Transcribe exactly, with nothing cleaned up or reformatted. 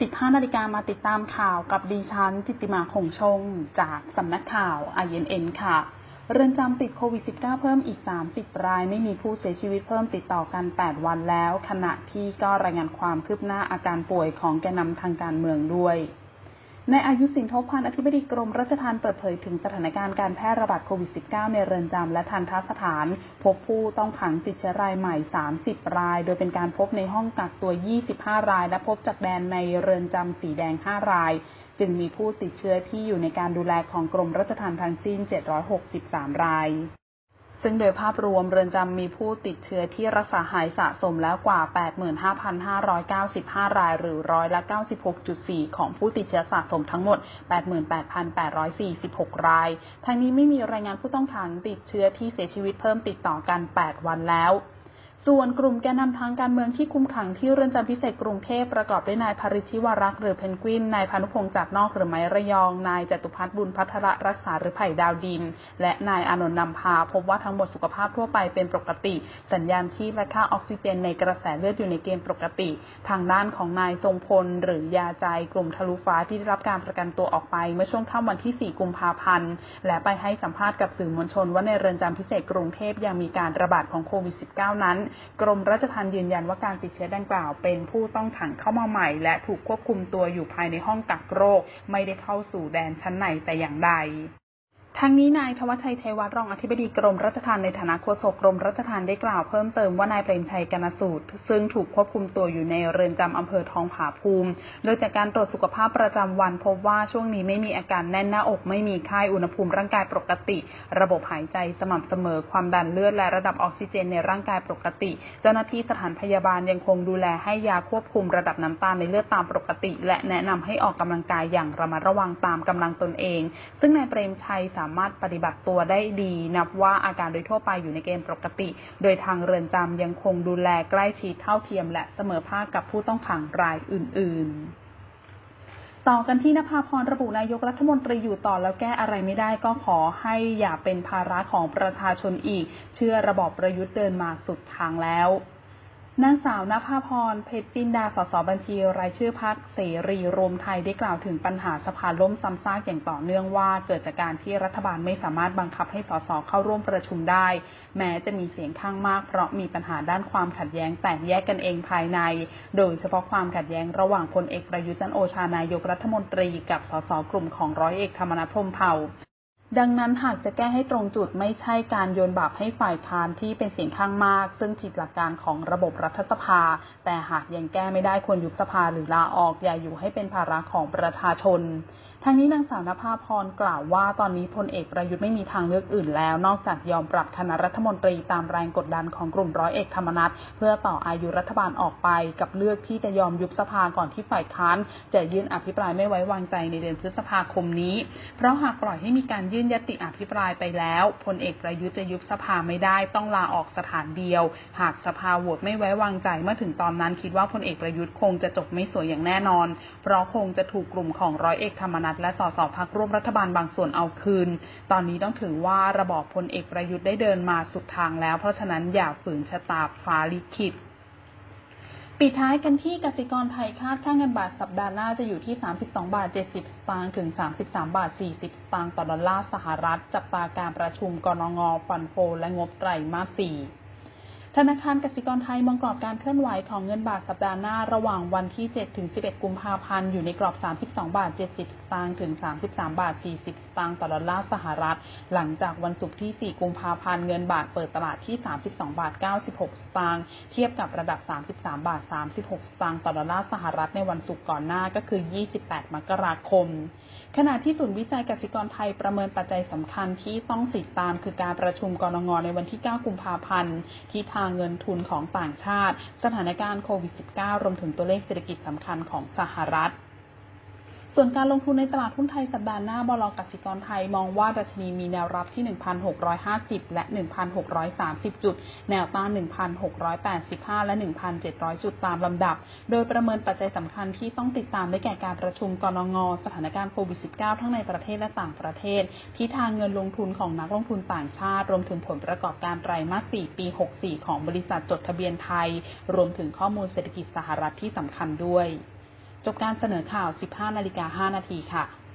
สิบห้านาฬิกามาติดตามข่าวกับดิฉันจิตติมาคงชงจากสำนักข่าว ไอ เอ็น เอ็น ค่ะเรือนจำติดโควิด สิบเก้า เพิ่มอีกสามสิบรายไม่มีผู้เสียชีวิตเพิ่มติดต่อกันแปดวันแล้วขณะที่ก็รายงานความคืบหน้าอาการป่วยของแกนนำทางการเมืองด้วยนายอายุสินทบพันธ์อธิบดีกรมราชทัณฑ์เปิดเผยถึงสถานการณ์การแพร่ระบาดโควิด สิบเก้า ในเรือนจำและทัณฑสถานพบผู้ต้องขังติดเชื้อรายใหม่สามสิบรายโดยเป็นการพบในห้องกักตัวยี่สิบห้ารายและพบจากแดนในเรือนจำสีแดงห้ารายจึงมีผู้ติดเชื้อที่อยู่ในการดูแลของกรมราชทัณฑ์ทั้งสิ้นเจ็ดร้อยหกสิบสามรายซึ่งโดยภาพรวมเรือนจำมีผู้ติดเชื้อที่รักษาหายสะสมแล้วกว่า แปดหมื่นห้าพันห้าร้อยเก้าสิบห้า รายหรือร้อยละ เก้าสิบหกจุดสี่ ของผู้ติดเชื้อสะสมทั้งหมด แปดหมื่นแปดพันแปดร้อยสี่สิบหก รายทั้งนี้ไม่มีรายงานผู้ต้องขังติดเชื้อที่เสียชีวิตเพิ่มติดต่อกันแปดวันแล้วส่วนกลุ่มแกนนำทางการเมืองที่คุมขังที่เรือนจำพิเศษกรุงเทพประกอบด้วยนายภริชิวรักษ์หรือเพนกวินนายพานุพงษ์จัดนอกหรือไม้ระยองนายจตุพัฒน์บุญพัทรรักษาหรือไผ่ดาวดินและนายอานนท์นำพาพบว่าทั้งหมดสุขภาพทั่วไปเป็นปกติสัญญาณชีพและค่าออกซิเจนในกระแสเลือดอยู่ในเกณฑ์ปกติทางด้านของนายทรงพลหรือยาใจกลุ่มทะลุฟ้าที่ได้รับการประกันตัวออกไปเมื่อช่วงค่ำวันที่สี่กุมภาพันธ์และไปให้สัมภาษณ์กับสื่อมวลชนว่าในเรือนจำพิเศษกรุงเทพยังมีการระบาดของโควิด สิบเก้า นั้นกรมราชทัณฑ์ยืนยันว่าการติดเชื้อดังกล่าวเป็นผู้ต้องขังเข้ามาใหม่และถูกควบคุมตัวอยู่ภายในห้องกักโรคไม่ได้เข้าสู่แดนชั้นในแต่อย่างใดทั้งนี้นายธวัชชัยชัยวัฒน์รองอธิบดีกรมราชทัณฑ์ในฐานะโฆษกกรมราชทัณฑ์ได้กล่าวเพิ่มเติมว่านายเปรมชัยกนสูตรซึ่งถูกควบคุมตัวอยู่ในเรือนจำอำเภอทองผาภูมิโดยจากการตรวจสุขภาพประจำวันพบว่าช่วงนี้ไม่มีอาการแน่นหน้าอกไม่มีไข้อุณหภูมิร่างกายปกติระบบหายใจสม่ำเสมอความดันเลือดและระดับออกซิเจนในร่างกายปกติเจ้าหน้าที่สถานพยาบาลยังคงดูแลให้ยาควบคุมระดับน้ำตาลในเลือดตามปกติและแนะนำให้ออกกำลังกายอย่างระมัดระวังตามกำลังตนเองซึ่งนายเปรมชัยสามารถปฏิบัติตัวได้ดีนับว่าอาการโดยทั่วไปอยู่ในเกณฑ์ปกติโดยทางเรือนจำยังคงดูแลใกล้ชิดเท่าเทียมและเสมอภาคกับผู้ต้องขังรายอื่นๆต่อกันที่นภาพรระบุนายกรัฐมนตรีอยู่ต่อแล้วแก้อะไรไม่ได้ก็ขอให้อย่าเป็นภาระของประชาชนอีกเชื่อระบอบประยุทธ์เดินมาสุดทางแล้วนางสาวนภาพรเพชรปินดาสสบัญชีรายชื่อพรรคเสรีรวมไทยได้กล่าวถึงปัญหาสภาล่มซ้ำซากอย่างต่อเนื่องว่าเกิดจากการที่รัฐบาลไม่สามารถบังคับให้สสเข้าร่วมประชุมได้แม้จะมีเสียงข้างมากเพราะมีปัญหาด้านความขัดแย้งแตกแยกกันเองภายในโดยเฉพาะความขัดแย้งระหว่างพลเอกประยุทธ์จันทร์โอชานายกรัฐมนตรีกับสสกลุ่มของร้อยเอกธรรมนัส พรหมเผ่าดังนั้นหากจะแก้ให้ตรงจุดไม่ใช่การโยนบาปให้ฝ่ายค้านที่เป็นเสียงข้างมากซึ่งผิดหลักการของระบบรัฐสภาแต่หากยังแก้ไม่ได้ควรยุบสภาหรือลาออกอย่าอยู่ให้เป็นภาระของประชาชนทั้งนี้นางสาวนภาพรกล่าวว่าตอนนี้พลเอกประยุทธ์ไม่มีทางเลือกอื่นแล้วนอกจากยอมปรับคณะรัฐมนตรีตามแรงกดดันของกลุ่มร้อยเอกธรรมนัสเพื่อต่ออายุรัฐบาลออกไปกับเลือกที่จะยอมยุบสภาก่อนที่ฝ่ายค้านจะยื่นอภิปรายไม่ไว้วางใจในเดือนพฤษภาคมนี้เพราะหากปล่อยให้มีการยื่นยติอภิปรายไปแล้วพลเอกประยุทธ์จะยุบสภาไม่ได้ต้องลาออกสถานเดียวหากสภาโหวตไม่ไว้วางใจเมื่อถึงตอนนั้นคิดว่าพลเอกประยุทธ์คงจะจบไม่สวยอย่างแน่นอนเพราะคงจะถูกกลุ่มของร้อยเอกธรรมนัสและสสพรรคร่วมรัฐบาลบางส่วนเอาคืนตอนนี้ต้องถือว่าระบอบพลเอกประยุทธ์ได้เดินมาสุดทางแล้วเพราะฉะนั้นอย่าฝืนชะตาฟ้าลิขิตปิดท้ายกันที่กสิกรไทยคาดค่าเงินบาทสัปดาห์หน้าจะอยู่ที่สามสิบสองบาทเจ็ดสิบสตางค์ถึงสามสิบสามบาทสี่สิบสตางค์ต่อดอลลาร์สหรัฐจับตาการประชุมกนง.ฟันโฟและงบไตรมาสสี่ธนาคารกสิกรไทยมองกรอบการเคลื่อนไหวของเงินบาทสัปดาห์หน้าระหว่างวันที่เจ็ดถึงสิบเอ็ดกุมภาพันธ์อยู่ในกรอบสามสิบสองบาทเจ็ดสิบสตางค์ถึงสามสิบสามบาทสี่สิบสตางค์ต่อดอลลาร์สหรัฐหลังจากวันศุกร์ที่สี่กุมภาพันธ์เงินบาทเปิดตลาดที่สามสิบสองบาทเก้าสิบหกสตางค์เทียบกับระดับสามสิบสามบาทสามสิบหกสตางค์ต่อดอลลาร์สหรัฐในวันศุกร์ก่อนหน้าก็คือยี่สิบแปดมกราคมขณะที่ศูนย์วิจัยกสิกรไทยประเมินปัจจัยสำคัญที่ต้องติดตามคือการประชุมกนง.ในวันที่เก้ากุมภาพันธ์ที่ทางเงินทุนของต่างชาติสถานการณ์โควิด สิบเก้า รวมถึงตัวเลขเศรษฐกิจสำคัญของสหรัฐส่วนการลงทุนในตลาดหุ้นไทยสัปดาห์หน้าบล.กสิกรไทยมองว่าดัชนีมีแนวรับที่ หนึ่งพันหกร้อยห้าสิบ และ หนึ่งพันหกร้อยสามสิบ จุดแนวต้าน หนึ่งพันหกร้อยแปดสิบห้า และ หนึ่งพันเจ็ดร้อย จุดตามลำดับโดยประเมินปัจจัยสำคัญที่ต้องติดตามได้แก่การประชุมกนง.สถานการณ์โควิด สิบเก้า ทั้งในประเทศและต่างประเทศทิศทางเงินลงทุนของนักลงทุนต่างชาติรวมถึงผลประกอบการไตรมาสสี่ปีหกสิบสี่ของบริษัทจดทะเบียนไทยรวมถึงข้อมูลเศรษฐกิจสหรัฐที่สำคัญด้วยจบการเสนอข่าว สิบห้านาฬิกาห้านาทีค่ะ